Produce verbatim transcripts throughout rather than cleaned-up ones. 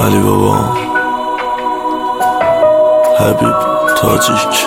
علی بابا، حبیب تاجیک.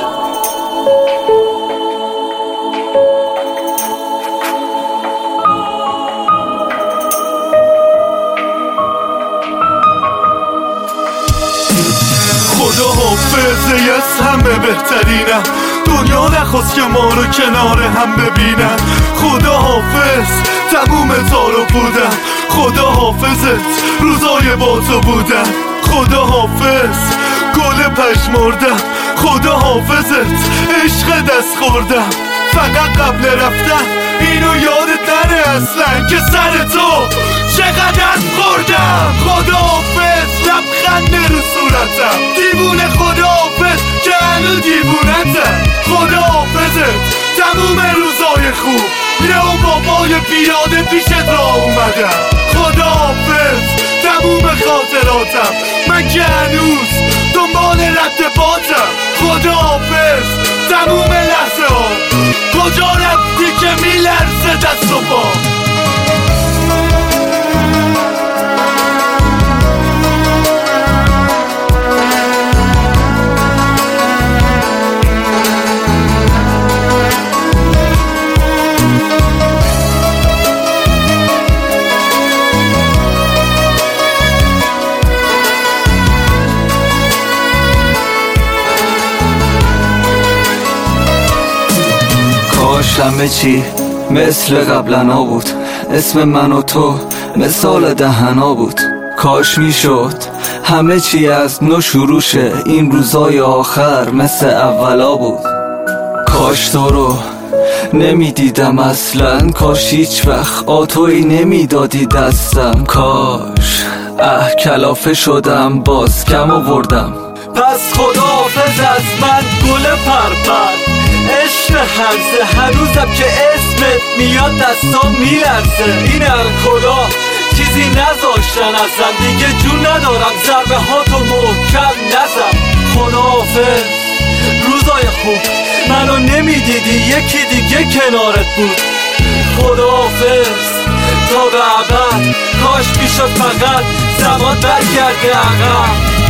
خدا حافظه از همه بهترینم، دنیا نخواست که ما رو کنار هم ببینم. خدا حافظ تموم تارو بودم، خدا حافظت روزای با تو بودم. خدا حافظ گل پشمردم، خدا حافظت عشق دست خوردم. فقط قبل رفتن اینو یادت نره اصلا که سر تو چقدر از خوردم. خدا حافظ لبخند رو صورتم، دیوونه خدا حافظ که هنو دیوونتم. خدا حافظت تموم روزای خوب، یه و بابای پیاده پیشت را اومدم. خدا حافظ تموم خاطراتم، من که هنوز دنبال رد باتم. خدا حافظ تموم لحظه ها، کجا رفتی که میلرزه دست و پا. کاش همه چی مثل قبلنا بود، اسم من و تو مثال دهنا بود. کاش میشد همه چی از نو شروع شه، این روزای آخر مثل اولا بود. کاش تو رو نمیدیدم اصلا، کاش هیچ وقت آتویی نمیدادی دستم. کاش اه کلافه شدم باز کم آوردم. پس خدا حافظ از من گل پرپر، عشق همزه هنوزم که اسمت میاد دستام میلرزه. این الکلا چیزی نذاشتن ازم، دیگه جون ندارم ضربه هاتو محکم نزم. خدا حافظ روزای خوب، منو نمیدیدی یکی دیگه کنارت بود. خدا حافظ تا به ابد، کاش میشد فقط زمان برگرده عقب.